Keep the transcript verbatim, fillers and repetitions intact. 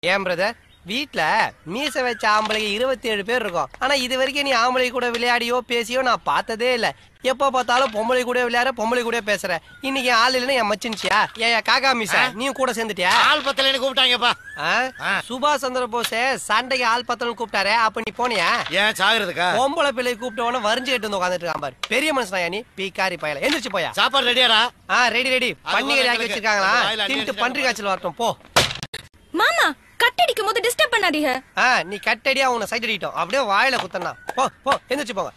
ஏன் பிரதர் வீட்ல மீச வச்ச ஆம்பளைங்க இருபத்தி ஏழு பேர் இருக்கும். ஆனா இது வரைக்கும் நீ ஆம்பளை கூட விளையாடியோ பேசியோ நான் பார்த்ததே இல்ல. எப்ப பார்த்தாலும் பொம்பளை கூட விளையாட பொம்பளை கூட பேசுற. இன்னைக்கு ஆள் இல்லைன்னு என் மச்சின்ச்சியா ஏ காக்கா மீசா நீயும் கூட சேர்ந்துட்டியா? ஆள் பத்தலன்னு கூப்பிட்டாங்கப்பா. சுபாஷ் சந்திர போஸே சண்டைக்கு ஆள் பத்தலன்னு கூப்பிட்டாரு. அப்ப நீ போனியா? ஏன் சாகுறதுக்கா? பொம்பளை பிள்ளை கூப்பிட்டவன வரிஞ்சுக்கிட்டு வந்து உட்காந்துட்டு இருக்கான் பாரு. பெரிய மனுஷனா நீ பீக்காரி பயல. எந்திரிச்சு போயா. சாப்பாடு ரெடியாடா? ஆ ரெடி ரெடி. பன்னிகை ஆக்கி வச்சிருக்காங்களா? தின்ட்டு பன்றி காய்ச்சல் வரட்டும் போ. மாமா கட்டடிக்கும் போது டிஸ்டர்ப் பண்ணாதீங்க. ஆ நீ கட்டடியா உன்னை சைட் அடிட்டோம். அப்படியே வாயில குத்தனா. போ போ எந்திரிச்சு போங்க.